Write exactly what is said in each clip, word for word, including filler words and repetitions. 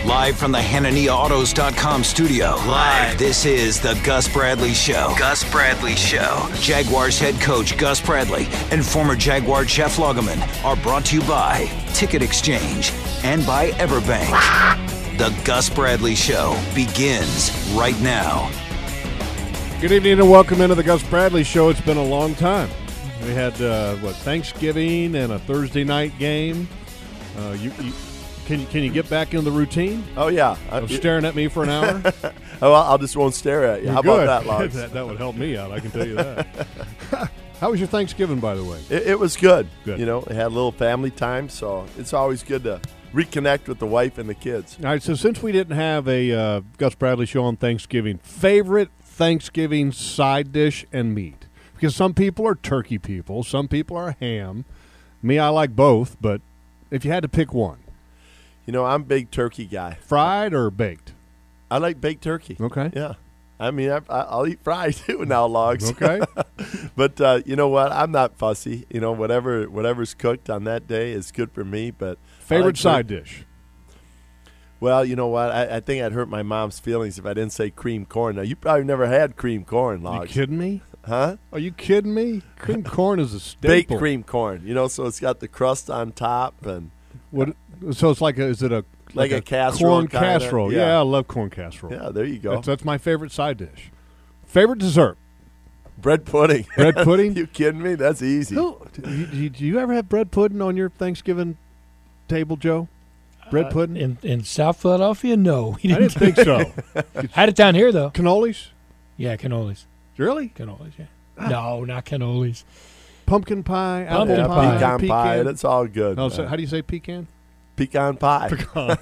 Live from the Hanania Autos dot com studio. Live. This is the Gus Bradley Show. Gus Bradley Show. Jaguars head coach Gus Bradley and former Jaguar Jeff Lageman are brought to you by Ticket Exchange and by Everbank. The Gus Bradley Show begins right now. Good evening and welcome into the Gus Bradley Show. It's been a long time. We had, uh, what, Thanksgiving and a Thursday night game. Uh, you, you Can you, can you get back into the routine? Oh, yeah. Of staring at me for an hour? oh, I just won't stare at you. You're How good. about that, Lars? that, that would help me out, I can tell you that. How was your Thanksgiving, by the way? It, it was good. Good. You know, it had a little family time, so it's always good to reconnect with the wife and the kids. All right, so since we didn't have a uh, Gus Bradley Show on Thanksgiving, favorite Thanksgiving side dish and meat? Because some people are turkey people, some people are ham. Me, I like both, but if you had to pick one. You know, I'm a big turkey guy. Fried or baked? I like baked turkey. Okay. Yeah. I mean, I, I'll eat fried too now, Logs. Okay. But uh, you know what? I'm not fussy. You know, whatever whatever's cooked on that day is good for me. But favorite like side dish? Well, you know what? I, I think I'd hurt my mom's feelings if I didn't say cream corn. Now, you probably never had cream corn, Logs. You kidding me? Huh? Are you kidding me? Cream corn is a staple. Baked cream corn. You know, so it's got the crust on top and what? So it's like a, is it a like, like a, a casserole? Corn kinda? casserole. Yeah. yeah, I love corn casserole. Yeah, there you go. That's, that's my favorite side dish. Favorite dessert? Bread pudding. Bread pudding? You kidding me? That's easy. Who, do, you, do you ever have bread pudding on your Thanksgiving table, Joe? Bread pudding? Uh, in, in South Philadelphia, no. I didn't think so. Had it down here, though. Cannolis? Yeah, cannolis. Really? Cannolis, yeah. No, not cannolis. Pumpkin pie, Pumpkin apple pie. pie, Pecan, pecan pie. That's all good. Oh, so how do you say pecan? Pecan pie. Pecan.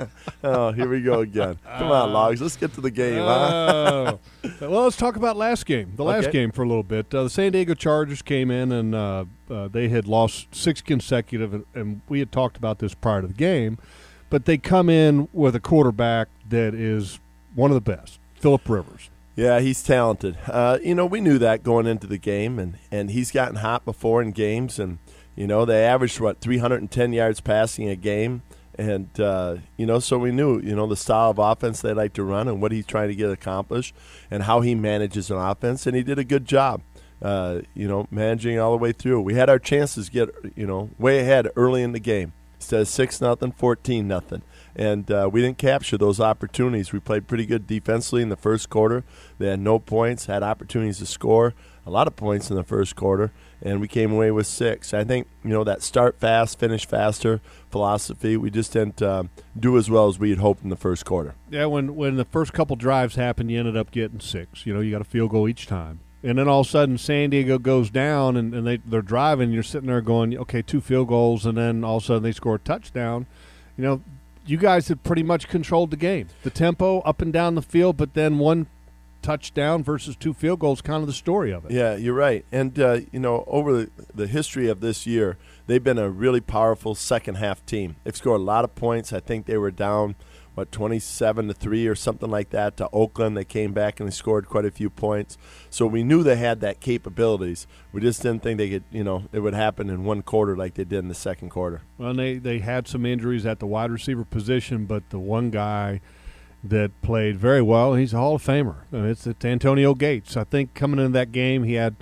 Oh, here we go again. Come on, Logs. Let's get to the game, Oh. Well, let's talk about last game. The last Okay. game for a little bit. Uh, the San Diego Chargers came in, and uh, uh, they had lost six consecutive, and, and we had talked about this prior to the game. But they come in with a quarterback that is one of the best, Phillip Rivers. Yeah, he's talented. Uh, you know, we knew that going into the game, and, and he's gotten hot before in games. And, you know, they averaged, what, three hundred ten yards passing a game. And, uh, you know, so we knew, you know, the style of offense they like to run and what he's trying to get accomplished and how he manages an offense. And he did a good job, uh, you know, managing all the way through. We had our chances get, you know, way ahead early in the game. Instead of six nothing, fourteen nothing. And uh, we didn't capture those opportunities. We played pretty good defensively in the first quarter. They had no points, had opportunities to score a lot of points in the first quarter, and we came away with six. I think, you know, that start fast, finish faster philosophy, we just didn't uh, do as well as we had hoped in the first quarter. Yeah, when, when the first couple drives happened, you ended up getting six. You know, you got a field goal each time. And then all of a sudden San Diego goes down, and, and they, they're driving, and you're sitting there going, okay, two field goals, and then all of a sudden they score a touchdown. You know, you guys have pretty much controlled the game. The tempo up and down the field, but then one touchdown versus two field goals, kind of the story of it. Yeah, you're right. And, uh, you know, over the, the history of this year, they've been a really powerful second-half team. They've scored a lot of points. I think they were down, what, twenty-seven to three or something like that to Oakland. They came back and they scored quite a few points. So we knew they had that capabilities. We just didn't think they could, you know, it would happen in one quarter like they did in the second quarter. Well, and they, they had some injuries at the wide receiver position, but the one guy that played very well, he's a Hall of Famer, and it's, it's Antonio Gates. I think coming into that game, he had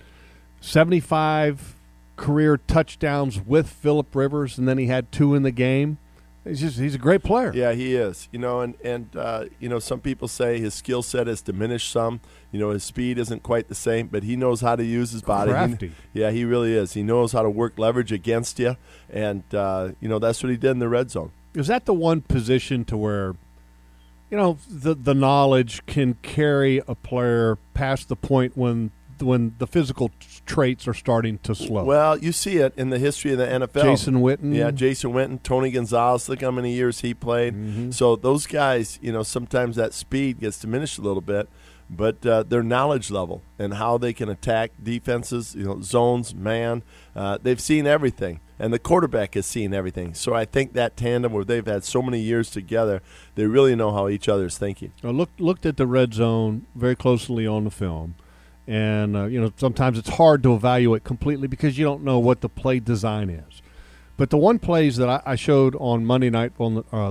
seventy-five career touchdowns with Phillip Rivers, and then he had two in the game. He's just he's a great player. Yeah, he is. You know, and and uh, you know, some people say his skill set has diminished some. You know, his speed isn't quite the same, but he knows how to use his body. Crafty. He, yeah, he really is. He knows how to work leverage against you, and uh, you know that's what he did in the red zone. Is that the one position to where, you know, the the knowledge can carry a player past the point when when the physical traits are starting to slow? Well, you see it in the history of the N F L. Jason Witten. Yeah, Jason Witten, Tony Gonzalez, look how many years he played. Mm-hmm. So those guys, you know, sometimes that speed gets diminished a little bit, but uh, their knowledge level and how they can attack defenses, you know, zones, man, uh, they've seen everything. And the quarterback has seen everything. So I think that tandem where they've had so many years together, they really know how each other is thinking. I looked, looked at the red zone very closely on the film. And, uh, you know, sometimes it's hard to evaluate completely because you don't know what the play design is. But the one plays that I, I showed on Monday night on the, uh, the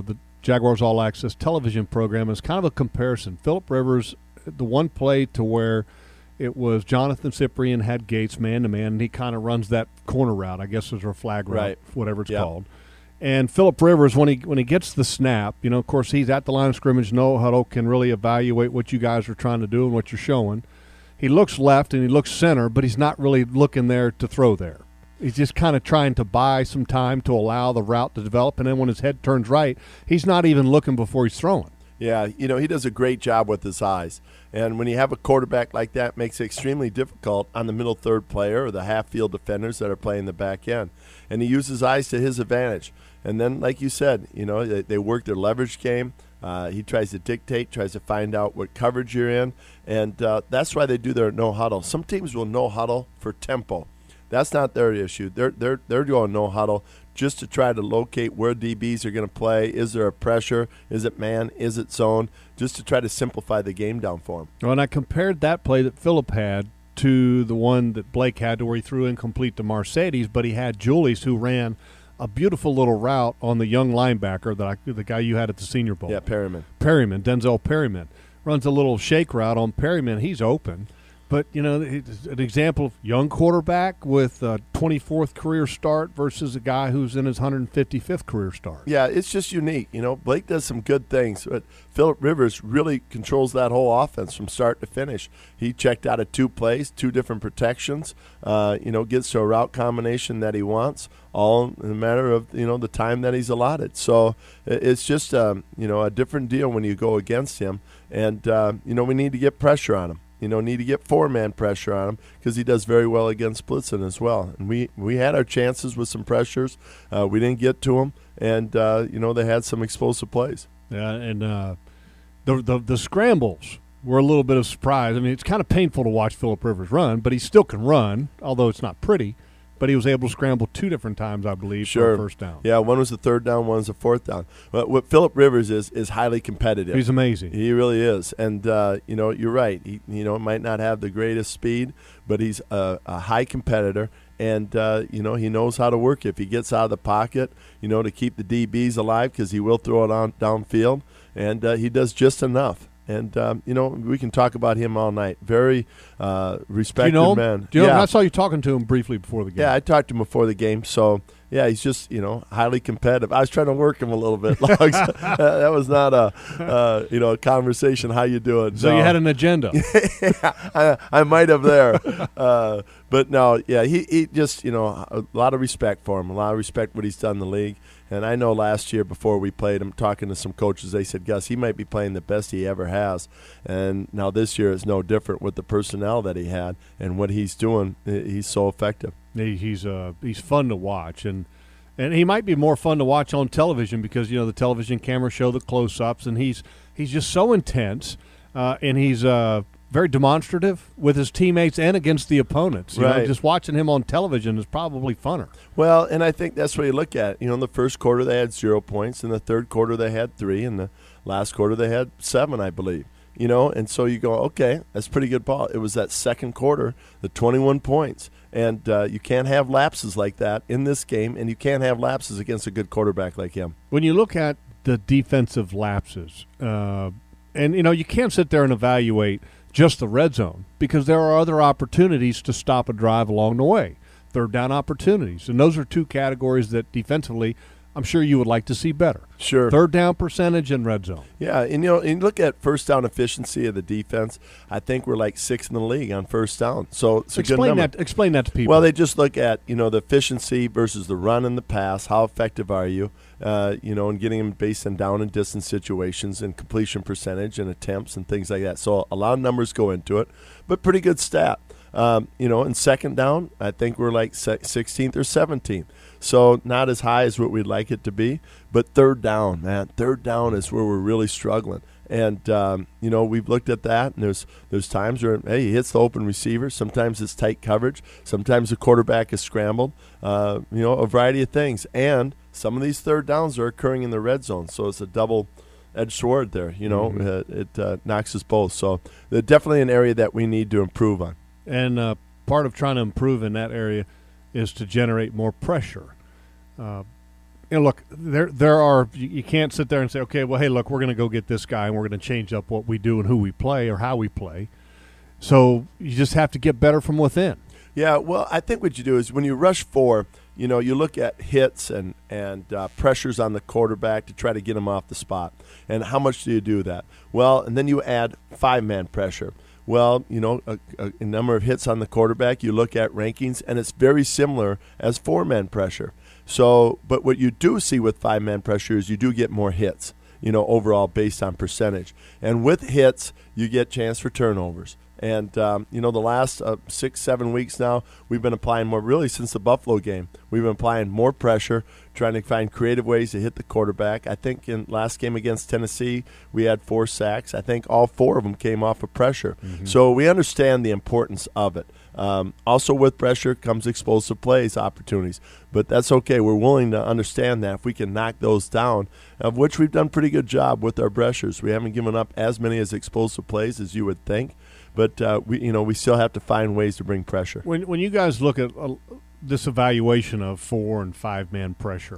Jaguars All Access television program. It's kind of a comparison. Phillip Rivers, the one play to where it was Jonathan Cyprien had Gates man-to-man, and he kind of runs that corner route, I guess is a flag route, right. whatever it's yep. called. And Phillip Rivers, when he when he gets the snap, you know, of course, he's at the line of scrimmage, no huddle, can really evaluate what you guys are trying to do and what you're showing. He looks left and he looks center, but he's not really looking there to throw there. He's just kind of trying to buy some time to allow the route to develop, and then when his head turns right, he's not even looking before he's throwing. Yeah, you know, he does a great job with his eyes. And when you have a quarterback like that, it makes it extremely difficult on the middle third player or the half-field defenders that are playing the back end. And he uses eyes to his advantage. And then, like you said, you know, they, they work their leverage game. Uh, he tries to dictate, tries to find out what coverage you're in. And uh, that's why they do their no-huddle. Some teams will no-huddle for tempo. That's not their issue. They're, they're, they're doing no-huddle just to try to locate where D Bs are going to play. Is there a pressure? Is it man? Is it zone? Just to try to simplify the game down for him. Well, and I compared that play that Phillip had to the one that Blake had to where he threw incomplete to Mercedes, but he had Julius who ran a beautiful little route on the young linebacker, that I, the guy you had at the Senior Bowl. Yeah, Perryman. Perryman, Denzel Perryman. Runs a little shake route on Perryman. He's open. But, you know, it's an example of young quarterback with a twenty-fourth career start versus a guy who's in his one hundred fifty-fifth career start. Yeah, it's just unique. You know, Blake does some good things, but Phillip Rivers really controls that whole offense from start to finish. He checked out of two plays, two different protections, uh, you know, gets to a route combination that he wants, all in a matter of, you know, the time that he's allotted. So it's just, um, you know, a different deal when you go against him. And, uh, you know, we need to get pressure on him. You know, need to get four-man pressure on him because he does very well against blitzing as well. And we, we had our chances with some pressures. Uh, we didn't get to them, and, uh, you know, they had some explosive plays. Yeah, and uh, the, the the scrambles were a little bit of surprise. I mean, it's kind of painful to watch Phillip Rivers run, but he still can run, although it's not pretty. But he was able to scramble two different times, I believe, sure. for a first down. Yeah, one was the third down, one was the fourth down. But what Phillip Rivers is is highly competitive. He's amazing. He really is. And, uh, you know, you're right. He, you know, might not have the greatest speed, but he's a, a high competitor. And, uh, you know, he knows how to work if he gets out of the pocket, you know, to keep the D Bs alive because he will throw it on downfield. And uh, he does just enough. And, um, you know, we can talk about him all night. Very uh, respected Do you know him? man. Do you know yeah. him? I saw you talking to him briefly before the game. Yeah, I talked to him before the game. So, yeah, he's just, you know, highly competitive. I was trying to work him a little bit. Logs. uh, that was not a, uh, you know, a conversation. How you doing? So no. you had an agenda. yeah, I, I might have there. Uh, but, no, yeah, he, he just, you know, a lot of respect for him, a lot of respect what he's done in the league. And I know last year before we played him, talking to some coaches, they said, Gus, he might be playing the best he ever has. And now this year is no different with the personnel that he had and what he's doing. He's so effective. He, he's uh, he's fun to watch. And and he might be more fun to watch on television because, you know, the television cameras show the close-ups. And he's, he's just so intense. Uh, and he's uh, very demonstrative with his teammates and against the opponents. You right. know, just watching him on television is probably funner. Well, and I think that's what you look at. You know, in the first quarter they had zero points. In the third quarter they had three. In the last quarter they had seven, I believe. You know, and so you go, okay, that's pretty good ball. It was that second quarter, the twenty-one points. And uh, you can't have lapses like that in this game, and you can't have lapses against a good quarterback like him. When you look at the defensive lapses, uh, and, you know, you can't sit there and evaluate just the red zone because there are other opportunities to stop a drive along the way, third down opportunities. And those are two categories that defensively I'm sure you would like to see better. Sure. Third down percentage and red zone. Yeah, and you know, and you look at first down efficiency of the defense. I think we're like sixth in the league on first down. So it's a explain good number. that. Explain that to people. Well, they just look at, you know, the efficiency versus the run and the pass. How effective are you? Uh, you know, and getting them based on down and distance situations and completion percentage and attempts and things like that. So a lot of numbers go into it, but pretty good stat. Um, you know, in second down, I think we're like sixteenth or seventeenth. So not as high as what we'd like it to be. But third down, man, third down is where we're really struggling. And, um, you know, we've looked at that, and there's there's times where, hey, he hits the open receiver. Sometimes it's tight coverage. Sometimes the quarterback is scrambled. Uh, you know, a variety of things. And some of these third downs are occurring in the red zone. So it's a double-edged sword there. You know, Mm-hmm. uh, it uh, knocks us both. So they're definitely an area that we need to improve on. And uh, part of trying to improve in that area is to generate more pressure. Uh, You know, look, there there are you, you can't sit there and say, okay, well, hey, look, we're going to go get this guy and we're going to change up what we do and who we play or how we play. So you just have to get better from within. Yeah, well, I think what you do is when you rush four, you know, you look at hits and, and uh, pressures on the quarterback to try to get him off the spot. And how much do you do that? Well, and then you add five-man pressure. Well, you know, a, a, a number of hits on the quarterback, you look at rankings, and it's very similar as four-man pressure. So, but what you do see with five-man pressure is you do get more hits, you know, overall based on percentage. And with hits, you get chance for turnovers. And, um, you know, the last uh, six, seven weeks now, we've been applying more, really since the Buffalo game. We've been applying more pressure, trying to find creative ways to hit the quarterback. I think in last game against Tennessee, we had four sacks. I think all four of them came off of pressure. Mm-hmm. So we understand the importance of it. Um, also with pressure comes explosive plays, opportunities. But that's okay. We're willing to understand that if we can knock those down, of which we've done a pretty good job with our pressures. We haven't given up as many as explosive plays as you would think. But uh, we, you know, we still have to find ways to bring pressure. When when you guys look at uh, this evaluation of four and five man pressure,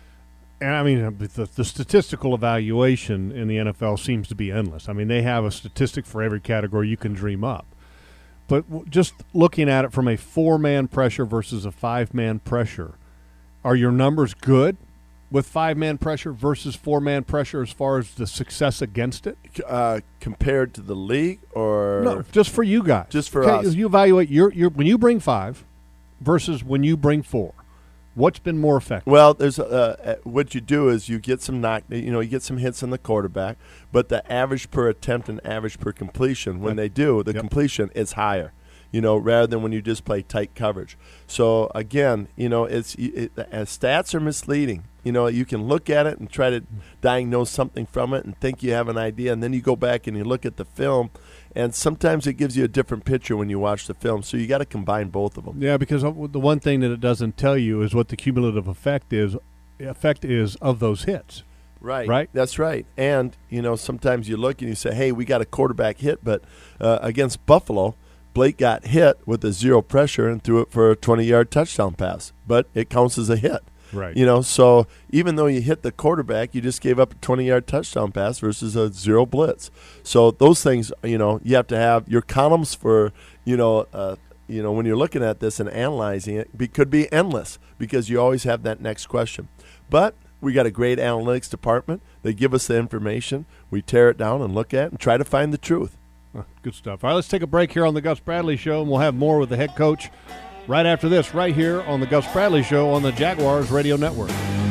and I mean the, the statistical evaluation in the N F L seems to be endless. I mean they have a statistic for every category you can dream up. But w- just looking at it from a four man pressure versus a five man pressure, are your numbers good with five-man pressure versus four-man pressure as far as the success against it? Uh, compared to the league or? No, just for you guys. Just for okay, us. You evaluate your, your when you bring five versus when you bring four. What's been more effective? Well, there's uh, what you do is you get some knock, you know, you get some hits on the quarterback, but the average per attempt and average per completion, when they do, the yep. completion is higher. You know, rather than when you just play tight coverage. So again, you know, it's it, it, stats are misleading. You know, you can look at it and try to diagnose something from it and think you have an idea, and then you go back and you look at the film, and sometimes it gives you a different picture when you watch the film. So you got to combine both of them. Yeah, because the one thing that it doesn't tell you is what the cumulative effect is effect is of those hits. Right. Right. That's right. And you know, sometimes you look and you say, "Hey, we got a quarterback hit," but uh, against Buffalo, Blake got hit with a zero pressure and threw it for a twenty-yard touchdown pass, but it counts as a hit. Right. You know, so even though you hit the quarterback, you just gave up a twenty-yard touchdown pass versus a zero blitz. So those things, you know, you have to have your columns for, you know, uh, you know, when you're looking at this and analyzing it, it could be endless because you always have that next question. But we got a great analytics department. They give us the information. We tear it down and look at it and try to find the truth. Good stuff. All right, let's take a break here on the Gus Bradley Show, and we'll have more with the head coach right after this, right here on the Gus Bradley Show on the Jaguars Radio Network.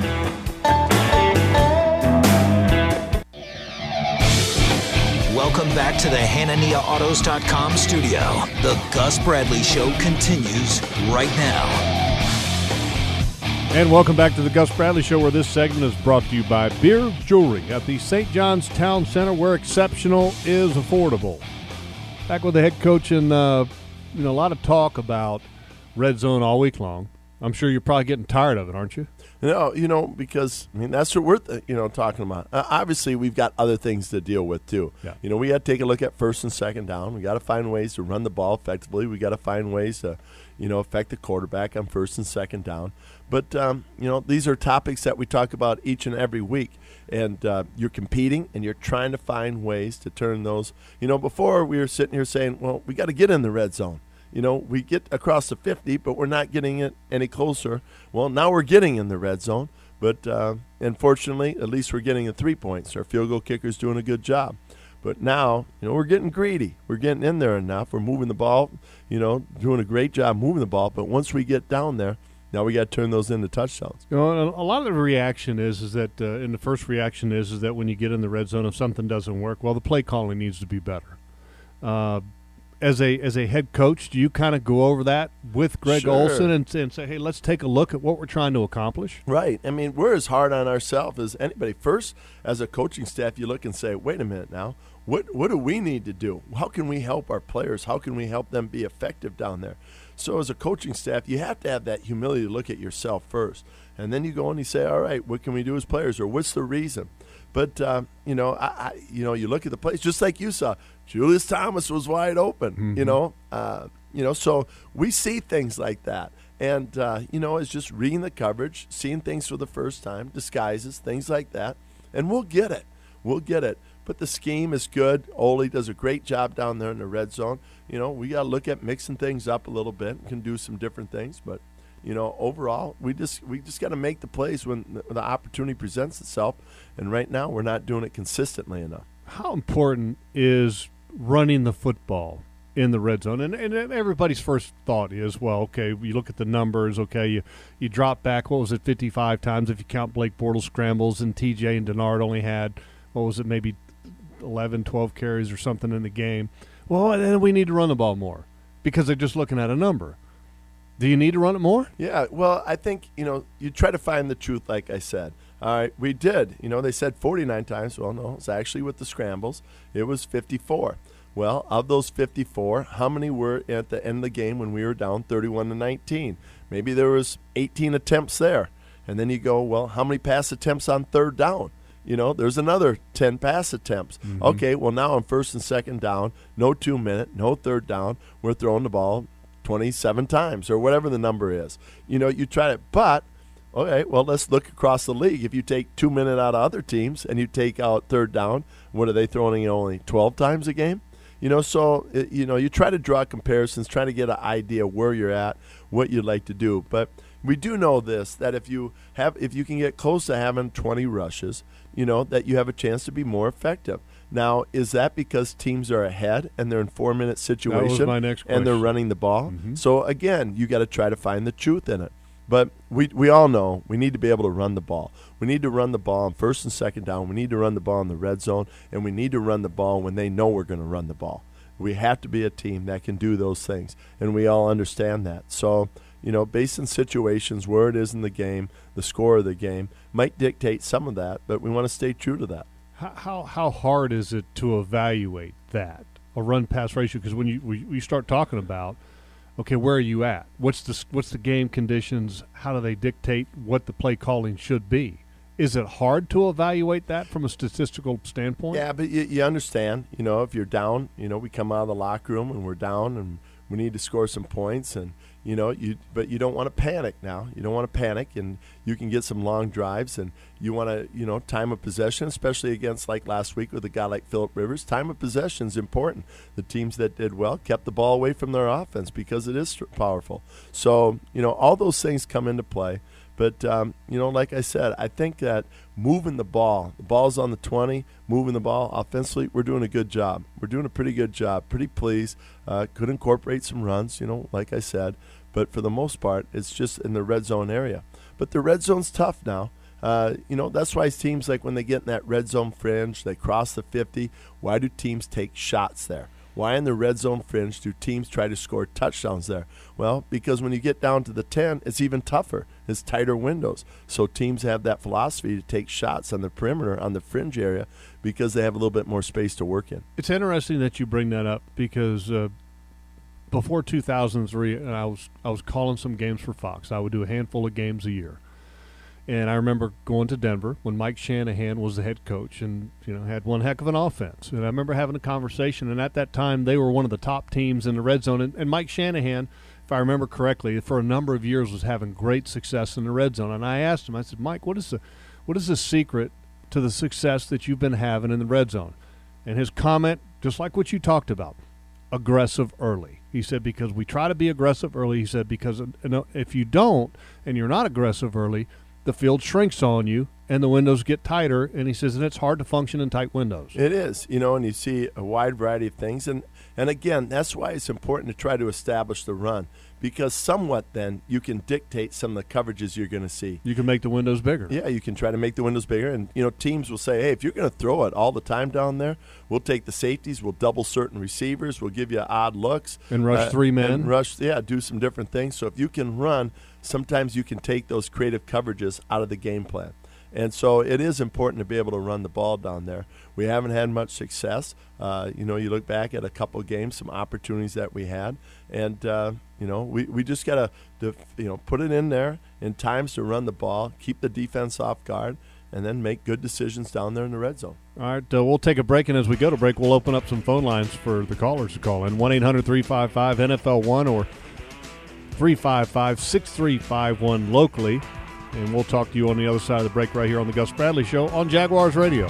Welcome back to the Hanania Autos dot com studio. The Gus Bradley Show continues right now. And welcome back to the Gus Bradley Show, where this segment is brought to you by Beers Jewelry at the Saint John's Town Center, where exceptional is affordable. Back with the head coach, and uh, you know, a lot of talk about red zone all week long. I'm sure you're probably getting tired of it, aren't you? No, you know, because I mean that's what we're you know talking about. Uh, obviously, we've got other things to deal with too. Yeah. You know, we got to take a look at first and second down. We got to find ways to run the ball effectively. We got to find ways to, you know, affect the quarterback on first and second down. But um, you know, these are topics that we talk about each and every week. And uh, you're competing, and you're trying to find ways to turn those. You know, before we were sitting here saying, well, we got to get in the red zone. You know, we get across the fifty, but we're not getting it any closer. Well, now we're getting in the red zone, but uh, unfortunately, at least we're getting the three points. Our field goal kicker's doing a good job. But now, you know, we're getting greedy. We're getting in there enough. We're moving the ball, you know, doing a great job moving the ball. But once we get down there, now we got to turn those into touchdowns. You know, a lot of the reaction is is that, uh, and the first reaction is is that when you get in the red zone, if something doesn't work, well, the play calling needs to be better. Uh, as a as a head coach, do you kind of go over that with Greg Sure. Olson and, and say, hey, let's take a look at what we're trying to accomplish? Right. I mean, we're as hard on ourselves as anybody. First, as a coaching staff, you look and say, wait a minute now. What what do we need to do? How can we help our players? How can we help them be effective down there? So as a coaching staff, you have to have that humility to look at yourself first. And then you go and you say, all right, what can we do as players? Or what's the reason? But, uh, you know, I, I, you know, you look at the plays, just like you saw, Julius Thomas was wide open, Mm-hmm. you know. Uh, you know, so we see things like that. And, uh, you know, it's just reading the coverage, seeing things for the first time, disguises, things like that. And we'll get it. We'll get it. But the scheme is good. Ole does a great job down there in the red zone. You know, we got to look at mixing things up a little bit. We can do some different things. But, you know, overall, we just we just got to make the plays when the, when the opportunity presents itself. And right now, we're not doing it consistently enough. How important is running the football in the red zone? And, and everybody's first thought is, well, okay, you look at the numbers, okay, you, you drop back, what was it, fifty-five times if you count Blake Bortles scrambles, and T J and Denard only had, what was it, maybe eleven, twelve carries or something in the game. Well, then we need to run the ball more because they're just looking at a number. Do you need to run it more? Yeah, well, I think, you know, you try to find the truth, like I said. All right, we did. You know, they said forty-nine times. Well, no, it's actually with the scrambles. It was fifty-four. Well, of those fifty-four, how many were at the end of the game when we were down thirty-one to nineteen? Maybe there was eighteen attempts there. And then you go, well, how many pass attempts on third down? You know, there's another ten pass attempts. Mm-hmm. Okay, well, now on first and second down, no two-minute, no third down. We're throwing the ball twenty-seven times or whatever the number is. You know, you try to – but, okay, well, let's look across the league. If you take two minute out of other teams and you take out third down, what are they throwing only twelve times a game? You know, so, it, you know, you try to draw comparisons, try to get an idea where you're at, what you'd like to do. But we do know this, that if you have, if you can get close to having twenty rushes, you know, that you have a chance to be more effective. Now, is that because teams are ahead and they're in four-minute situation that was my next question. And they're running the ball? Mm-hmm. So, again, you got to try to find the truth in it. But we we all know we need to be able to run the ball. We need to run the ball on first and second down. We need to run the ball in the red zone, and we need to run the ball when they know we're going to run the ball. We have to be a team that can do those things, and we all understand that. So, you know, based on situations, where it is in the game, the score of the game might dictate some of that, but we want to stay true to that. How how, how hard is it to evaluate that, a run-pass ratio? Because when you we, we start talking about, okay, where are you at? What's the what's the game conditions? How do they dictate what the play calling should be? Is it hard to evaluate that from a statistical standpoint? Yeah, but you, you understand, you know, if you're down, you know, we come out of the locker room and we're down and we need to score some points, and, you know, you but you don't want to panic now. You don't want to panic, and you can get some long drives, and you want to, you know, time of possession, especially against like last week with a guy like Phillip Rivers. Time of possession is important. The teams that did well kept the ball away from their offense because it is powerful. So, you know, all those things come into play. But, um, you know, like I said, I think that moving the ball, the ball's on the twenty, moving the ball offensively, we're doing a good job. We're doing a pretty good job, pretty pleased. Uh, could incorporate some runs, you know, like I said. But for the most part, it's just in the red zone area. But the red zone's tough now. Uh, you know, that's why teams, like when they get in that red zone fringe, they cross the fifty, why do teams take shots there? Why in the red zone fringe do teams try to score touchdowns there? Well, because when you get down to the ten, it's even tougher. It's tighter windows. So teams have that philosophy to take shots on the perimeter, on the fringe area, because they have a little bit more space to work in. It's interesting that you bring that up because uh, before two thousand three, I was I was calling some games for Fox. I would do a handful of games a year. And I remember going to Denver when Mike Shanahan was the head coach and, you know, had one heck of an offense. And I remember having a conversation, and at that time they were one of the top teams in the red zone. And, and Mike Shanahan, if I remember correctly, for a number of years was having great success in the red zone. And I asked him, I said, Mike, what is the what is the secret to the success that you've been having in the red zone? And his comment, just like what you talked about, aggressive early. He said, because we try to be aggressive early. He said, because if you don't and you're not aggressive early, the field shrinks on you and the windows get tighter, and he says, and it's hard to function in tight windows. It is, you know, and you see a wide variety of things. And, and again, that's why it's important to try to establish the run, because somewhat then you can dictate some of the coverages you're going to see. You can make the windows bigger. Yeah, you can try to make the windows bigger. And, you know, teams will say, hey, if you're going to throw it all the time down there, we'll take the safeties, we'll double certain receivers, we'll give you odd looks. And rush uh, three men. And rush, yeah, do some different things. So if you can run, sometimes you can take those creative coverages out of the game plan. And so it is important to be able to run the ball down there. We haven't had much success. Uh, you know, you look back at a couple of games, some opportunities that we had, and, uh, you know, we, we just got to, you know, put it in there in times to run the ball, keep the defense off guard, and then make good decisions down there in the red zone. All right, uh, we'll take a break, and as we go to break, we'll open up some phone lines for the callers to call in. one eight hundred three five five N F L one or three five five, six three five one locally. And we'll talk to you on the other side of the break right here on the Gus Bradley Show on Jaguars Radio.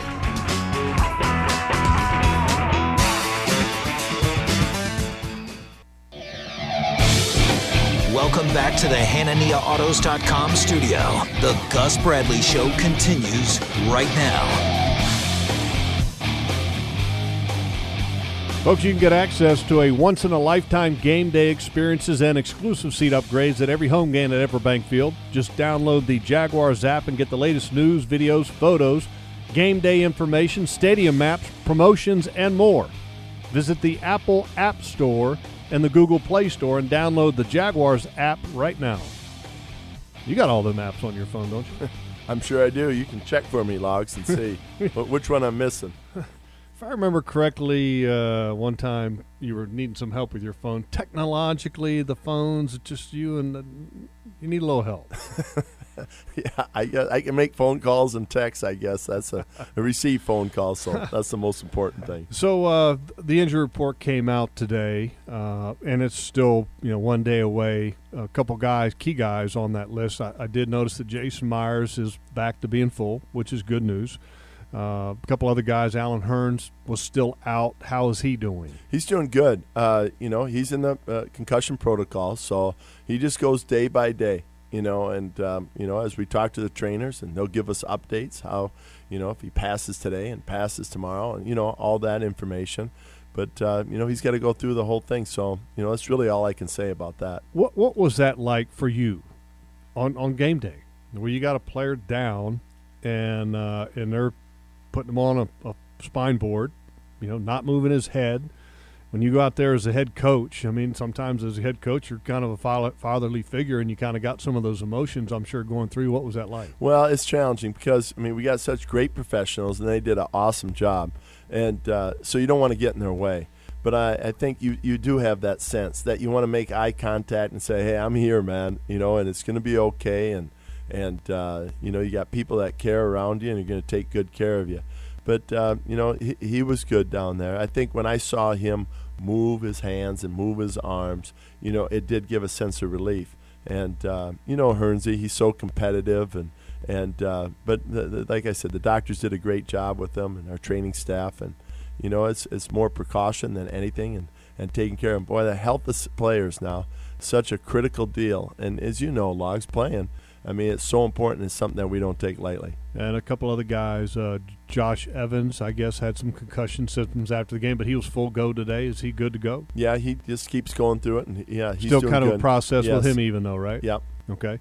Welcome back to the Hanania Autos dot com studio. The Gus Bradley Show continues right now. Folks, you can get access to a once-in-a-lifetime game day experiences and exclusive seat upgrades at every home game at Everbank Field. Just download the Jaguars app and get the latest news, videos, photos, game day information, stadium maps, promotions, and more. Visit the Apple App Store and the Google Play Store and download the Jaguars app right now. You got all the maps on your phone, don't you? I'm sure I do. You can check for me, Logs, and see which one I'm missing. If I remember correctly, uh, one time you were needing some help with your phone. Technologically, the phones, it's just you and the, you need a little help. Yeah, I guess I can make phone calls and texts, I guess. That's a, a receive phone call, so that's the most important thing. So uh, the injury report came out today, uh, and it's still you know one day away. A couple guys, key guys on that list. I, I did notice that Jason Myers is back to being full, which is good news. Uh, a couple other guys, Alan Hearns was still out. How is he doing? He's doing good. Uh, you know, he's in the uh, concussion protocol, so he just goes day by day. You know, and um, you know, as we talk to the trainers, and they'll give us updates how, you know, if he passes today and passes tomorrow, and you know, all that information. But uh, you know, he's got to go through the whole thing. So you know, that's really all I can say about that. What What was that like for you on on game day, where you got a player down, and uh, and they're putting him on a, a spine board, you know, not moving his head. When you go out there as a head coach, I mean, sometimes as a head coach, you're kind of a fatherly figure, and you kind of got some of those emotions, I'm sure, going through. What was that like? Well, it's challenging because, I mean, we got such great professionals, and they did an awesome job. And uh, so you don't want to get in their way. But I, I think you, you do have that sense that you want to make eye contact and say, hey, I'm here, man, you know, and it's going to be okay. And, and uh, you know, you got people that care around you, and you're going to take good care of you. But, uh, you know, he, he was good down there. I think when I saw him move his hands and move his arms, you know, it did give a sense of relief. And, uh, you know, Hearnsey, he's so competitive. and and uh, But, the, the, like I said, the doctors did a great job with him and our training staff. And, you know, it's it's more precaution than anything and, and taking care of him. Boy, the health of players now, such a critical deal. And as you know, Logs, playing, I mean, it's so important. It's something that we don't take lightly. And a couple other guys, uh, Josh Evans, I guess, had some concussion symptoms after the game, but he was full go today. Is he good to go? Yeah, he just keeps going through it. And yeah, he's still doing kind of good. a process Yes. with him, even though, right? Yep. Okay.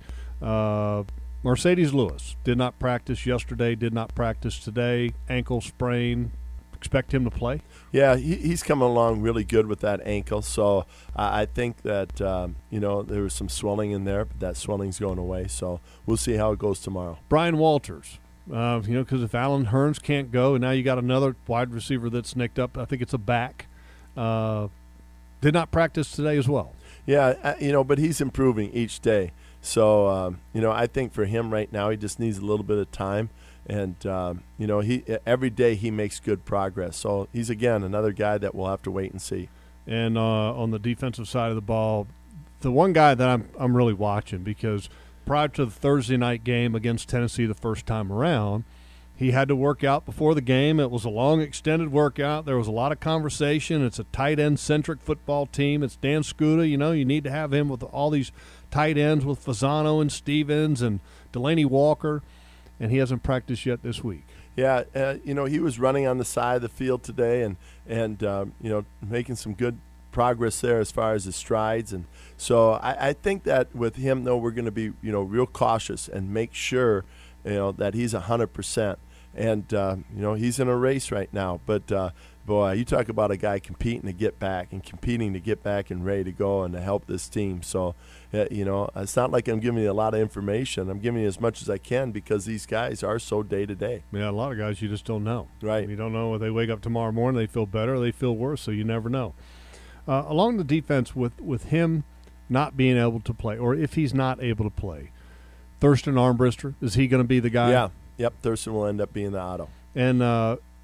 Uh, Mercedes Lewis did not practice yesterday, did not practice today. Ankle sprain. Expect him to play? Yeah, he, he's coming along really good with that ankle. So uh, I think that, um, you know, there was some swelling in there, but that swelling's going away. So we'll see how it goes tomorrow. Brian Walters, uh, you know, because if Alan Hearns can't go, and now you got another wide receiver that's nicked up, I think it's a back, uh, did not practice today as well. Yeah, uh, you know, but he's improving each day. So, um, you know, I think for him right now, he just needs a little bit of time. And, um, you know, he every day he makes good progress. So he's, again, another guy that we'll have to wait and see. And uh, on the defensive side of the ball, the one guy that I'm I'm really watching, because prior to the Thursday night game against Tennessee the first time around, he had to work out before the game. It was a long, extended workout. There was a lot of conversation. It's a tight end-centric football team. It's Dan Skuta. You know, you need to have him with all these tight ends with Fasano and Stevens and Delaney Walker. And he hasn't practiced yet this week. Yeah, uh, you know, he was running on the side of the field today and, and um, you know, making some good progress there as far as his strides. And so I, I think that with him, though, we're going to be, you know, real cautious and make sure, you know, that he's one hundred percent. And, uh, you know, he's in a race right now. But, uh, boy, you talk about a guy competing to get back and competing to get back and ready to go and to help this team. So, uh, you know, it's not like I'm giving you a lot of information. I'm giving you as much as I can because these guys are so day-to-day. Yeah, a lot of guys you just don't know. Right. You don't know if they wake up tomorrow morning, they feel better, or they feel worse, so you never know. Uh, along the defense, with, with him not being able to play, or if he's not able to play, Thurston Armbrister, is he going to be the guy? Yeah. Yep, Thurston will end up being the auto. And uh,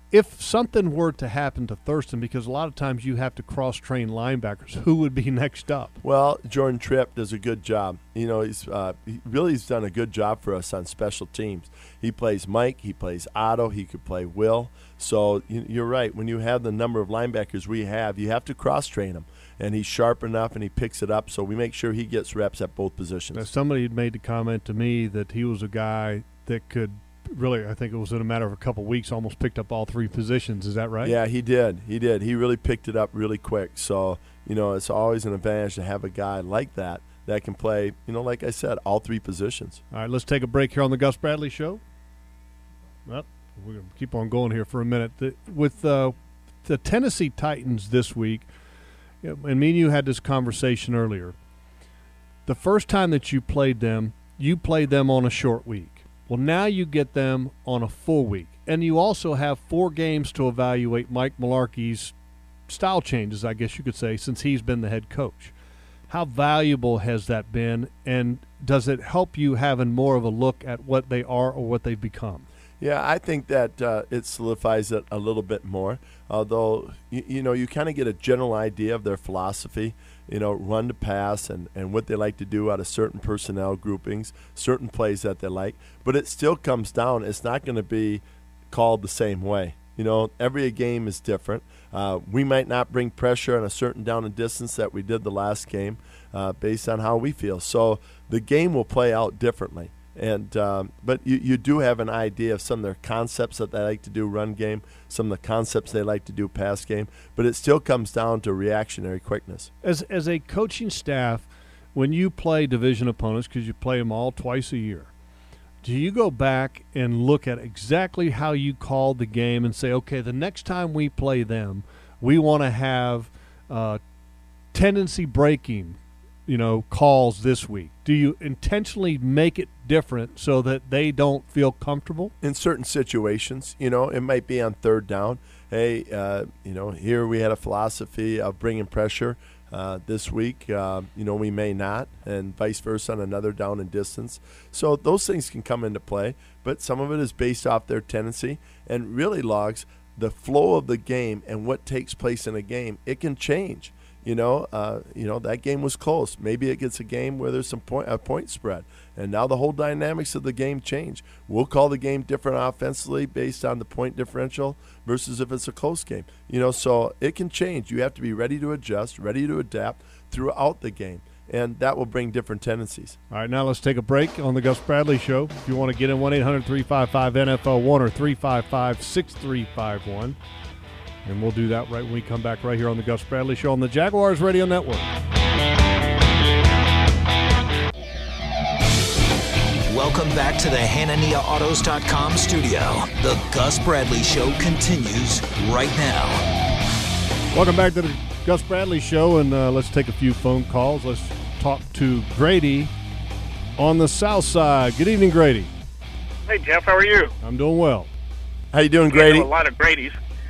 if something were to happen to Thurston, because a lot of times you have to cross-train linebackers, who would be next up? Well, Jordan Tripp does a good job. You know, he's uh, he really has done a good job for us on special teams. He plays Mike. He plays Otto. He could play Will. So you, you're right. When you have the number of linebackers we have, you have to cross-train them. And he's sharp enough, and he picks it up, so we make sure he gets reps at both positions. Now, somebody had made the comment to me that he was a guy that could – really, I think it was in a matter of a couple of weeks, almost picked up all three positions. Is that right? Yeah, he did. He did. He really picked it up really quick. So, you know, it's always an advantage to have a guy like that that can play, you know, like I said, all three positions. All right, let's take a break here on the Gus Bradley Show. Well, we're going to keep on going here for a minute. The, with uh, the Tennessee Titans this week, you know, and me and you had this conversation earlier. The first time that you played them, you played them on a short week. Well, now you get them on a full week. And you also have four games to evaluate Mike Mularkey's style changes, I guess you could say, since he's been the head coach. How valuable has that been, and does it help you having more of a look at what they are or what they've become? Yeah, I think that uh, it solidifies it a little bit more, although, you, you know, you kind of get a general idea of their philosophy, you know, run to pass and, and what they like to do out of certain personnel groupings, certain plays that they like. But it still comes down, it's not going to be called the same way. You know, every game is different. Uh, we might not bring pressure on a certain down and distance that we did the last game uh, based on how we feel. So the game will play out differently. And um, but you, you do have an idea of some of their concepts that they like to do run game, some of the concepts they like to do pass game, but it still comes down to reactionary quickness. As as a coaching staff, when you play division opponents, because you play them all twice a year, do you go back and look at exactly how you called the game and say, okay, the next time we play them, we want to have uh, tendency breaking, you know, calls this week? Do you intentionally make it different so that they don't feel comfortable? In certain situations, you know, it might be on third down. Hey, uh, you know, here we had a philosophy of bringing pressure. Uh, this week, uh, you know, we may not, and vice versa on another down and distance. So those things can come into play, but some of it is based off their tendency. And really, Logs, the flow of the game and what takes place in a game, it can change. You know, uh, you know that game was close. Maybe it gets a game where there's some point, a point spread, and now the whole dynamics of the game change. We'll call the game different offensively based on the point differential versus if it's a close game. You know, so it can change. You have to be ready to adjust, ready to adapt throughout the game, and that will bring different tendencies. All right, now let's take a break on the Gus Bradley Show. If you want to get in, one eight hundred three five five N F L one or three five five six three five one. And we'll do that right when we come back right here on the Gus Bradley Show on the Jaguars Radio Network. Welcome back to the Hanania Autos dot com studio. The Gus Bradley Show continues right now. Welcome back to the Gus Bradley Show, and uh, let's take a few phone calls. Let's talk to Grady on the south side. Good evening, Grady. Hey, Jeff, how are you? I'm doing well. How you doing, We Grady? know a lot of Gradys.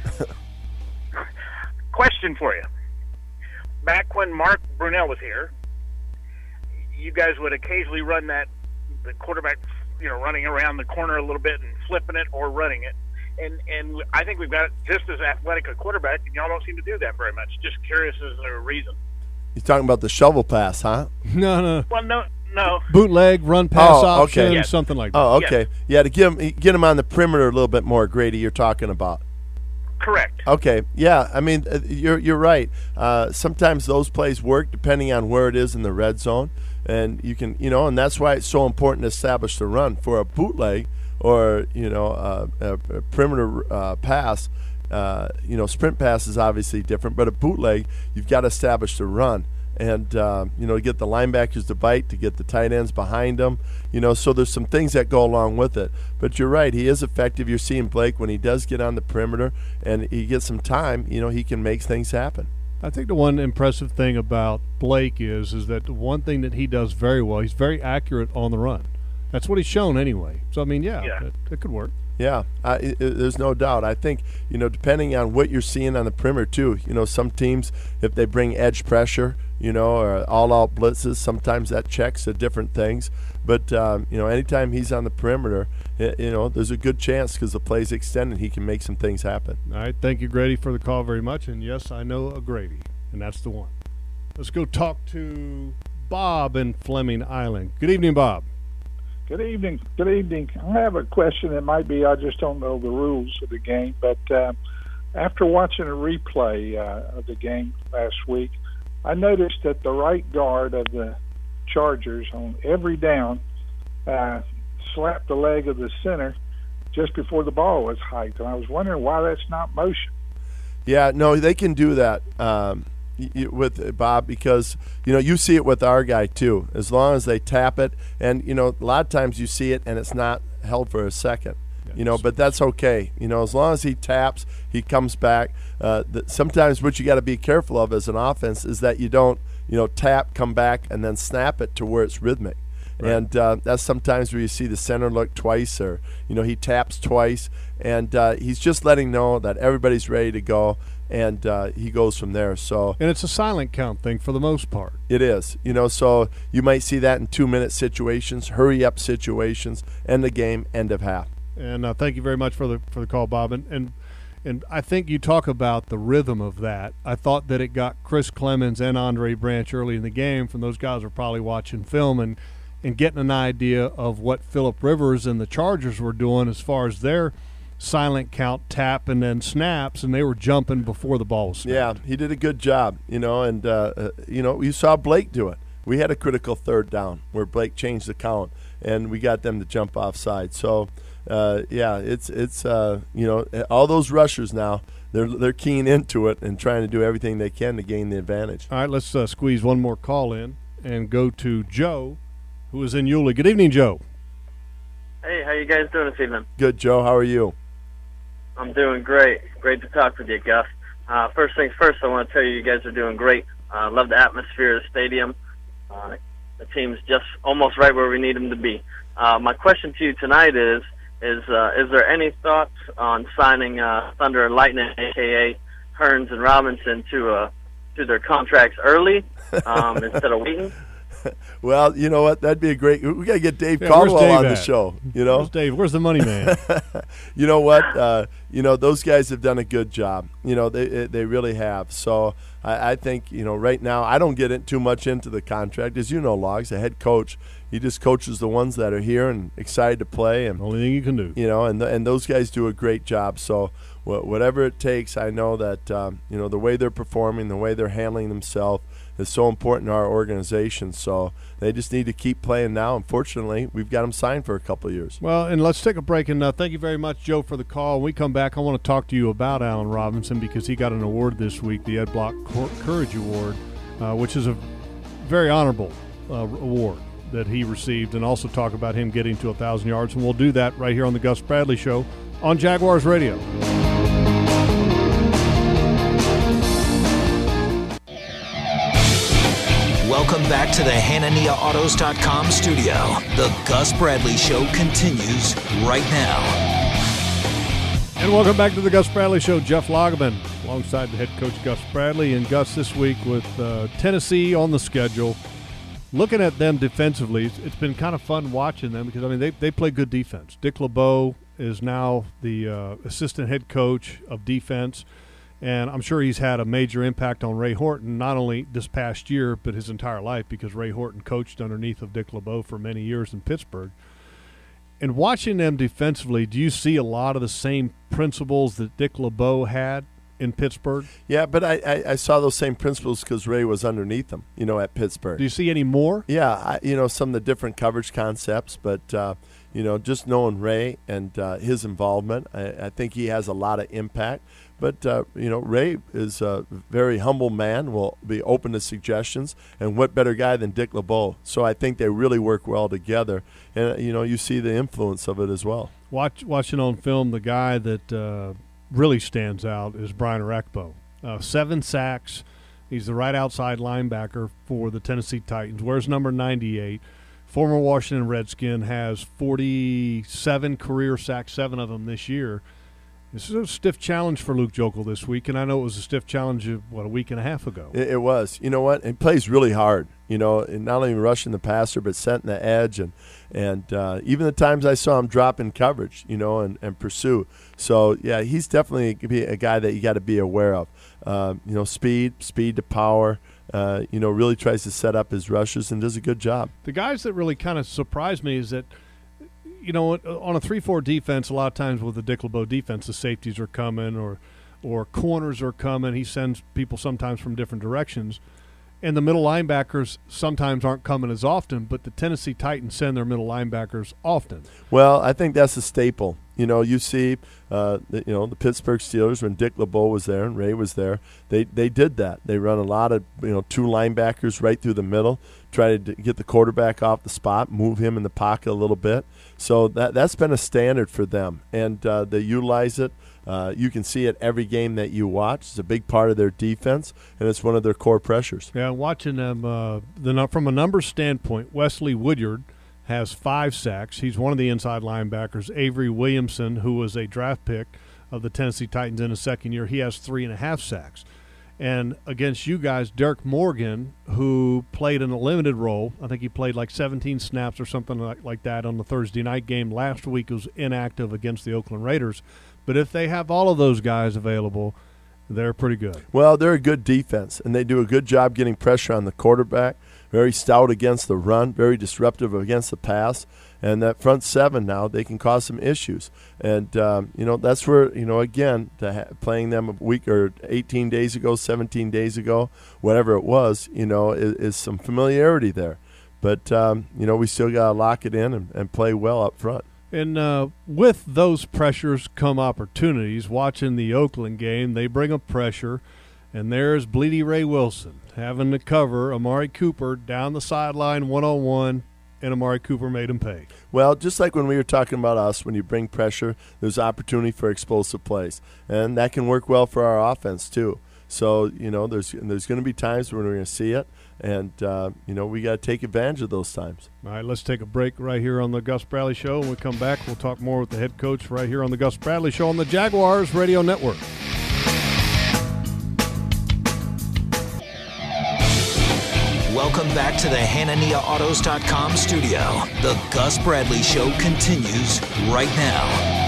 Question for you. Back when Mark Brunell was here, you guys would occasionally run that, the quarterback, you know, running around the corner a little bit and flipping it or running it. And and I think we've got just as athletic a quarterback, and y'all don't seem to do that very much. Just curious, is there a reason? You're talking about the shovel pass, huh? No, no. Well, no, no. Bootleg, run pass Oh, option, okay. Yes. something like that. Oh, okay. Yeah, to get him, get him on the perimeter a little bit more, Grady, you're talking about. Correct. Okay, yeah, I mean, uh, you're you're right. Uh, sometimes those plays work depending on where it is in the red zone, and you can, you know, and that's why it's so important to establish the run for a bootleg or you know uh, a, a perimeter uh, pass. Uh, you know, sprint pass is obviously different, but a bootleg, you've got to establish the run. And, uh, you know, to get the linebackers to bite, to get the tight ends behind them. You know, so there's some things that go along with it. But you're right, he is effective. You're seeing Blake when he does get on the perimeter and he gets some time, you know, he can make things happen. I think the one impressive thing about Blake is is that the one thing that he does very well, he's very accurate on the run. That's what he's shown anyway. So, I mean, yeah, Yeah. It, it could work. Yeah, uh, it, it, there's no doubt. I think, you know, depending on what you're seeing on the perimeter, too, you know, some teams, if they bring edge pressure, you know, or all-out blitzes, sometimes that checks to different things. But, um, you know, anytime he's on the perimeter, it, you know, there's a good chance because the play's extended, he can make some things happen. All right, thank you, Grady, for the call very much. And, yes, I know a Grady, and that's the one. Let's go talk to Bob in Fleming Island. Good evening, Bob. Good evening. Good evening. I have a question that might be, I just don't know the rules of the game, but uh, after watching a replay uh, of the game last week, I noticed that the right guard of the Chargers on every down uh, slapped the leg of the center just before the ball was hiked, and I was wondering why that's not motion. Yeah, no, they can do that. Um with Bob, because you know you see it with our guy too. As long as they tap it, and you know a lot of times you see it and it's not held for a second, you know, but that's okay. You know, as long as he taps, he comes back. Uh, the, sometimes what you got to be careful of as an offense is that you don't, you know, tap, come back, and then snap it to where it's rhythmic. Right. And uh, that's sometimes where you see the center look twice, or you know he taps twice, and uh, he's just letting know that everybody's ready to go. And uh, he goes from there. So and it's a silent count thing for the most part. It is, you know. So you might see that in two-minute situations, hurry-up situations, end the game, end of half. And uh, thank you very much for the for the call, Bob. And, and and I think you talk about the rhythm of that. I thought that it got Chris Clemens and Andre Branch early in the game. From those guys were probably watching film and and getting an idea of what Phillip Rivers and the Chargers were doing as far as their silent count, tap, and then snaps, and they were jumping before the ball was snapped. Yeah, he did a good job, you know, and, uh, uh, you know, you saw Blake do it. We had a critical third down where Blake changed the count, and we got them to jump offside. So, uh, yeah, it's, it's uh, you know, all those rushers now, they're they're keying into it and trying to do everything they can to gain the advantage. All right, let's uh, squeeze one more call in and go to Joe, who is in Yulee. Good evening, Joe. Hey, how you guys doing this evening? Good, Joe. How are you? I'm doing great. Great to talk with you, Gus. Uh, first things first, I want to tell you you guys are doing great. I uh, love the atmosphere of the stadium. Uh, the team's just almost right where we need them to be. Uh, my question to you tonight is, is uh, is there any thoughts on signing uh, Thunder and Lightning, a k a. Hearns and Robinson, to uh, to their contracts early um, instead of waiting? Well, you know what? That'd be a great. We got to get Dave yeah, Caldwell Dave on at? the show. You know, where's Dave? Where's the money man? You know what? Uh, you know those guys have done a good job. You know they they really have. So I, I think you know right now I don't get it too much into the contract, as you know, Logs, the head coach. He just coaches the ones that are here and excited to play. And only thing you can do. You know, and the, and those guys do a great job. So wh- whatever it takes, I know that um, you know the way they're performing, the way they're handling themselves is so important to our organization. So they just need to keep playing now. Unfortunately, we've got them signed for a couple of years. Well, and let's take a break. And uh, thank you very much, Joe, for the call. When we come back, I want to talk to you about Allen Robinson because he got an award this week, the Ed Block Courage Award, uh, which is a very honorable uh, award that he received, and also talk about him getting to one thousand yards. And we'll do that right here on the Gus Bradley Show on Jaguars Radio. Welcome back to the Hanania Autos dot com studio. The Gus Bradley Show continues right now. And welcome back to the Gus Bradley Show. Jeff Lageman alongside the head coach Gus Bradley. And Gus, this week with uh, Tennessee on the schedule, looking at them defensively, it's been kind of fun watching them because, I mean, they, they play good defense. Dick LeBeau is now the uh, assistant head coach of defense. And I'm sure he's had a major impact on Ray Horton, not only this past year, but his entire life, because Ray Horton coached underneath of Dick LeBeau for many years in Pittsburgh. And watching them defensively, do you see a lot of the same principles that Dick LeBeau had in Pittsburgh? Yeah, but I, I, I saw those same principles because Ray was underneath them, you know, at Pittsburgh. Do you see any more? Yeah, I, you know, some of the different coverage concepts, but, uh, you know, just knowing Ray and uh, his involvement, I, I think he has a lot of impact. But, uh, you know, Ray is a very humble man, will be open to suggestions, and what better guy than Dick LeBeau? So I think they really work well together, and, you know, you see the influence of it as well. Watch, watching on film, the guy that uh, really stands out is Brian Orakpo. Uh, seven sacks. He's the right outside linebacker for the Tennessee Titans. Wears number ninety-eight. former Washington Redskin, has forty-seven career sacks, seven of them this year. This is a stiff challenge for Luke Joeckel this week, and I know it was a stiff challenge, of, what, a week and a half ago. It, it was. You know what? He plays really hard, you know, and not only rushing the passer but setting the edge. And, and uh, even the times I saw him drop in coverage, you know, and, and pursue. So, yeah, he's definitely a guy that you got to be aware of. Uh, you know, speed, speed to power. Uh, you know, really tries to set up his rushes and does a good job. The guys that really kind of surprised me is that, you know, on a three four defense, a lot of times with the Dick LeBeau defense, the safeties are coming or or corners are coming. He sends people sometimes from different directions. And the middle linebackers sometimes aren't coming as often, but the Tennessee Titans send their middle linebackers often. Well, I think that's a staple. You know, you see, uh, the, you know, the Pittsburgh Steelers when Dick LeBeau was there and Ray was there, they they did that. They run a lot of, you know, two linebackers right through the middle, try to get the quarterback off the spot, move him in the pocket a little bit. So that that's been a standard for them, and uh, they utilize it. Uh, you can see it every game that you watch. It's a big part of their defense, and it's one of their core pressures. Yeah, watching them uh, the from a numbers standpoint, Wesley Woodyard has five sacks. He's one of the inside linebackers. Avery Williamson, who was a draft pick of the Tennessee Titans in his second year, he has three and a half sacks. And against you guys, Derek Morgan, who played in a limited role, I think he played like seventeen snaps or something like, like that on the Thursday night game. Last week was inactive against the Oakland Raiders. But if they have all of those guys available, they're pretty good. Well, they're a good defense, and they do a good job getting pressure on the quarterback. Very stout against the run, very disruptive against the pass. And that front seven now, they can cause some issues. And, um, you know, that's where, you know, again, to ha- playing them a week or eighteen days ago, seventeen days ago, whatever it was, you know, is, is some familiarity there. But, um, you know, we still got to lock it in and, and play well up front. And uh, with those pressures come opportunities. Watching the Oakland game, they bring up pressure, and there's Bleedy Ray Wilson having to cover Amari Cooper down the sideline one-on-one, and Amari Cooper made him pay. Well, just like when we were talking about us, when you bring pressure, there's opportunity for explosive plays, and that can work well for our offense too. So, you know, there's there's going to be times when we're going to see it, and, uh, you know, we got to take advantage of those times. All right, let's take a break right here on the Gus Bradley Show. When we come back, we'll talk more with the head coach right here on the Gus Bradley Show on the Jaguars Radio Network. Welcome back to the Hanania Autos dot com studio. The Gus Bradley Show continues right now.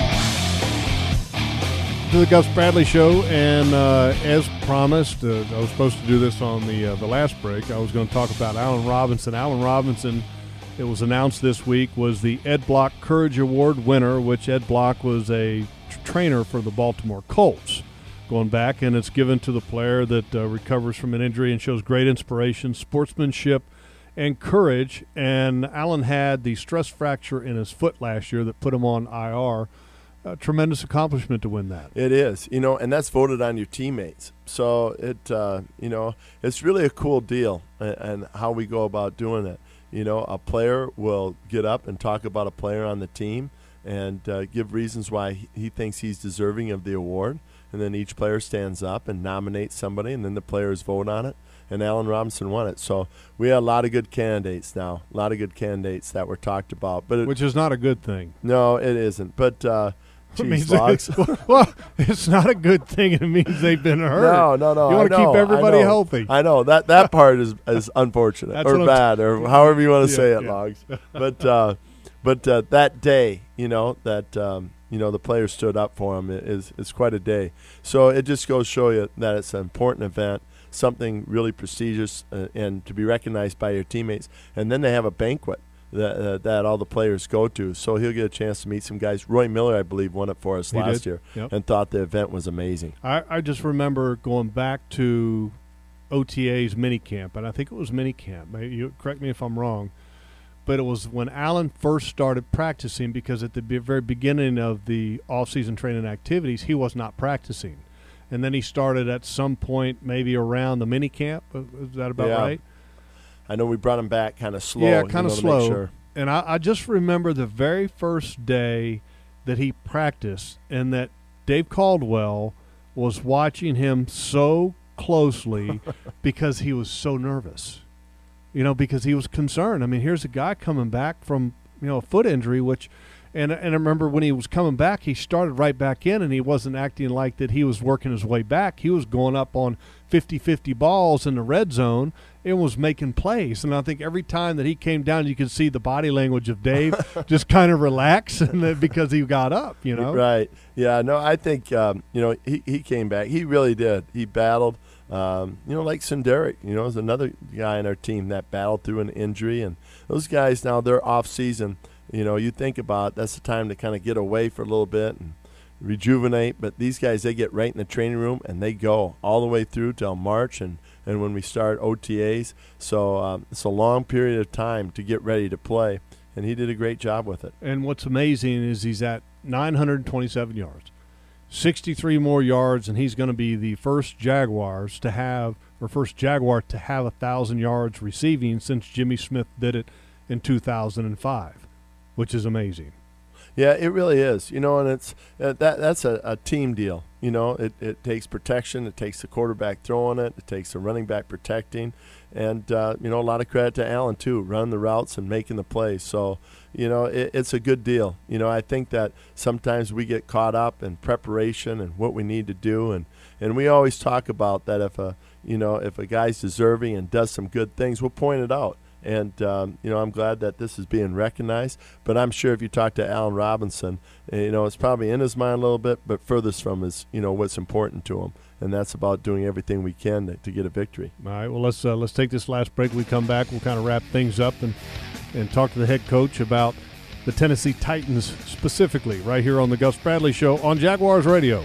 To the Gus Bradley Show, and uh, as promised, uh, I was supposed to do this on the uh, the last break. I was going to talk about Allen Robinson. Allen Robinson, it was announced this week, was the Ed Block Courage Award winner, which Ed Block was a t- trainer for the Baltimore Colts going back, and it's given to the player that uh, recovers from an injury and shows great inspiration, sportsmanship, and courage. And Allen had the stress fracture in his foot last year that put him on I R. A tremendous accomplishment to win that. It is, you know, and that's voted on your teammates. So it, uh, you know, it's really a cool deal, and, and how we go about doing it. You know, a player will get up and talk about a player on the team and uh, give reasons why he, he thinks he's deserving of the award, and then each player stands up and nominates somebody, and then the players vote on it. And Allen Robinson won it. So we had a lot of good candidates now, a lot of good candidates that were talked about. But it, which is not a good thing. No, it isn't. But uh, it means logs. Well, it's not a good thing. It means they've been hurt. No, no, no. You want to keep everybody I healthy. I know that that part is is unfortunate or bad t- or however you want to yeah, say it, yeah. Logs. But uh, but uh, that day, you know that. Um, You know, the players stood up for him. It is it's quite a day. So it just goes to show you that it's an important event, something really prestigious, uh, and to be recognized by your teammates. And then they have a banquet that uh, that all the players go to. So he'll get a chance to meet some guys. Roy Miller, I believe, won it for us he last did. year Yep. and thought the event was amazing. I, I just remember going back to O T A's minicamp, and I think it was minicamp. Maybe you correct me if I'm wrong. But it was when Allen first started practicing, because at the very beginning of the off-season training activities, he was not practicing. And then he started at some point maybe around the mini camp. Is that about yeah. right? I know we brought him back kind of slow. Yeah, kind of you know, slow. To make sure. And I, I just remember the very first day that he practiced, and that Dave Caldwell was watching him so closely because he was so nervous. you know, because he was concerned. I mean, here's a guy coming back from, you know, a foot injury, which and, – and I remember when he was coming back, he started right back in, and he wasn't acting like that he was working his way back. He was going up on fifty-fifty balls in the red zone and was making plays. And I think every time that he came down, you could see the body language of Dave just kind of relax and then because he got up, you know. Right. Yeah, no, I think, um, you know, he, he came back. He really did. He battled. Um, you know, like Senderic, you know, is another guy in our team that battled through an injury. And those guys now, they're off season. You know, you think about that's the time to kind of get away for a little bit and rejuvenate. But these guys, they get right in the training room and they go all the way through till March and, and when we start O T As. So um, it's a long period of time to get ready to play. And he did a great job with it. And what's amazing is he's at nine hundred twenty-seven yards, sixty-three more yards, and he's going to be the first Jaguars to have, or first Jaguar to have a thousand yards receiving since Jimmy Smith did it in two thousand five, which is amazing. Yeah, it really is. You know, and it's uh, that that's a, a team deal. You know, it, it takes protection. It takes the quarterback throwing it. It takes the running back protecting. And, uh, you know, a lot of credit to Allen, too, running the routes and making the plays. So, you know, it, it's a good deal. You know, I think that sometimes we get caught up in preparation and what we need to do. And, and we always talk about that if a, you know, if a guy's deserving and does some good things, we'll point it out. And, um, you know, I'm glad that this is being recognized. But I'm sure if you talk to Allen Robinson, you know, it's probably in his mind a little bit, but furthest from his, you know, what's important to him. And that's about doing everything we can to, to get a victory. All right, well, let's uh, let's take this last break. When we come back, we'll kind of wrap things up and, and talk to the head coach about the Tennessee Titans specifically right here on the Gus Bradley Show on Jaguars Radio.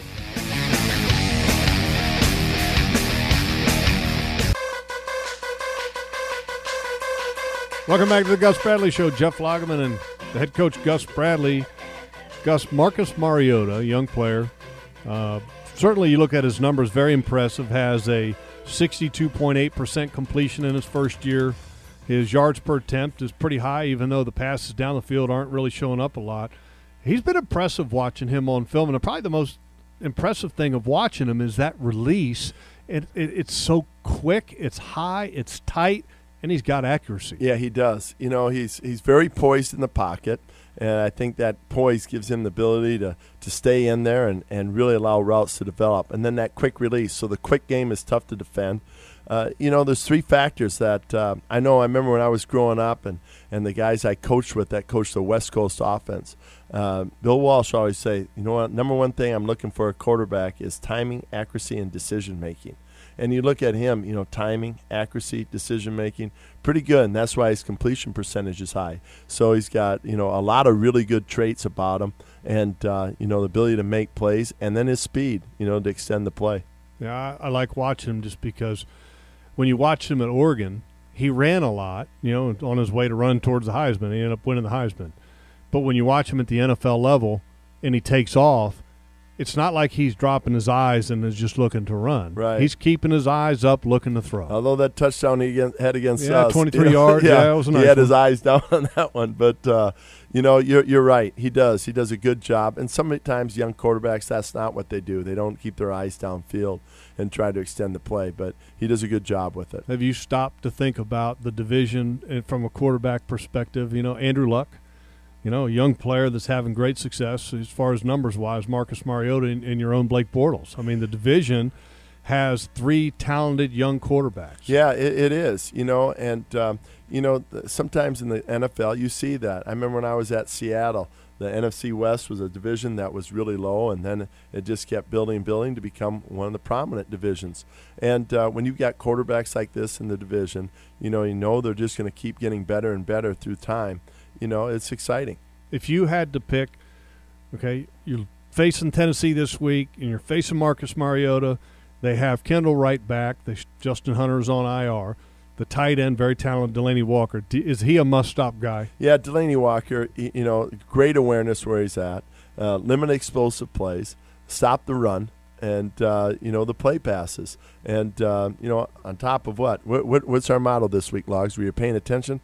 Welcome back to the Gus Bradley Show. Jeff Lageman and the head coach, Gus Bradley. Gus, Marcus Mariota, young player. Uh, certainly you look at his numbers, very impressive. Has a sixty-two point eight percent completion in his first year. His yards per attempt is pretty high, even though the passes down the field aren't really showing up a lot. He's been impressive watching him on film, and probably the most impressive thing of watching him is that release. It, it, it's so quick, it's high, it's tight, and he's got accuracy. Yeah, he does. You know, he's he's very poised in the pocket, and I think that poise gives him the ability to, to stay in there and, and really allow routes to develop. And then that quick release. So the quick game is tough to defend. Uh, you know, there's three factors that uh, I know. I remember when I was growing up and, and the guys I coached with that coached the West Coast offense, uh, Bill Walsh always say, you know what, number one thing I'm looking for a quarterback is timing, accuracy, and decision-making. And you look at him, you know, timing, accuracy, decision-making, pretty good, and that's why his completion percentage is high. So he's got, you know, a lot of really good traits about him and, uh, you know, the ability to make plays and then his speed, you know, to extend the play. Yeah, I, I like watching him just because when you watch him at Oregon, he ran a lot, you know, on his way to run towards the Heisman. He ended up winning the Heisman. But when you watch him at the N F L level and he takes off, it's not like he's dropping his eyes and is just looking to run. Right. He's keeping his eyes up, looking to throw. Although that touchdown he had against yeah, us, twenty-three you know, yards. yeah, yeah, it was a nice he had one. his eyes down on that one. But uh, you know, you're you're right. He does. He does a good job. And sometimes young quarterbacks, that's not what they do. They don't keep their eyes downfield and try to extend the play. But he does a good job with it. Have you stopped to think about the division from a quarterback perspective? You know, Andrew Luck. You know, a young player that's having great success as far as numbers-wise, Marcus Mariota and, and your own Blake Bortles. I mean, the division has three talented young quarterbacks. Yeah, it, it is, you know, and, um, you know, sometimes in the N F L you see that. I remember when I was at Seattle, the N F C West was a division that was really low, and then it just kept building and building to become one of the prominent divisions. And uh, when you've got quarterbacks like this in the division, you know, you know they're just going to keep getting better and better through time. You know, it's exciting. If you had to pick, okay, you're facing Tennessee this week, and you're facing Marcus Mariota. They have Kendall Wright back. They, Justin Hunter's on I R. The tight end, very talented, Delanie Walker. D- is he a must-stop guy? Yeah, Delanie Walker, you know, great awareness where he's at, uh, limit explosive plays, stop the run, and, uh, you know, the play passes. And, uh, you know, on top of what? what? What's our motto this week, Logs? Were you paying attention?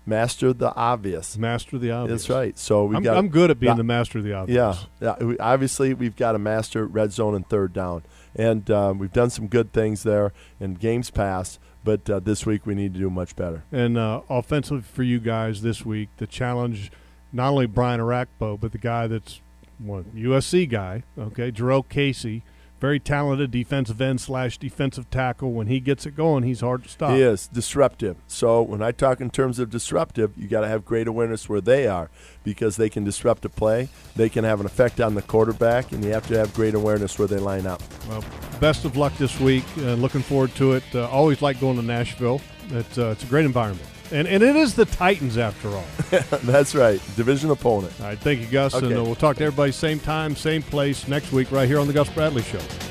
master the obvious. Master the obvious. That's right. So we I'm, got. I'm good at being the, the master of the obvious. Yeah, yeah. We, obviously, we've got to master red zone and third down, and um, we've done some good things there in games past. But uh, this week we need to do much better. And uh, offensively for you guys this week, the challenge, not only Brian Arakpo, but the guy that's one U S C guy. Okay, Jarrell Casey. Very talented defensive end slash defensive tackle. When he gets it going, he's hard to stop. He is disruptive. So when I talk in terms of disruptive, you got to have great awareness where they are, because they can disrupt a play. They can have an effect on the quarterback, and you have to have great awareness where they line up. Well, best of luck this week. Uh, looking forward to it. Uh, always like going to Nashville. It's, uh, it's a great environment. And and it is the Titans, after all. That's right. Division opponent. All right, thank you, Gus. Okay. And uh, we'll talk to everybody same time, same place next week right here on The Gus Bradley Show.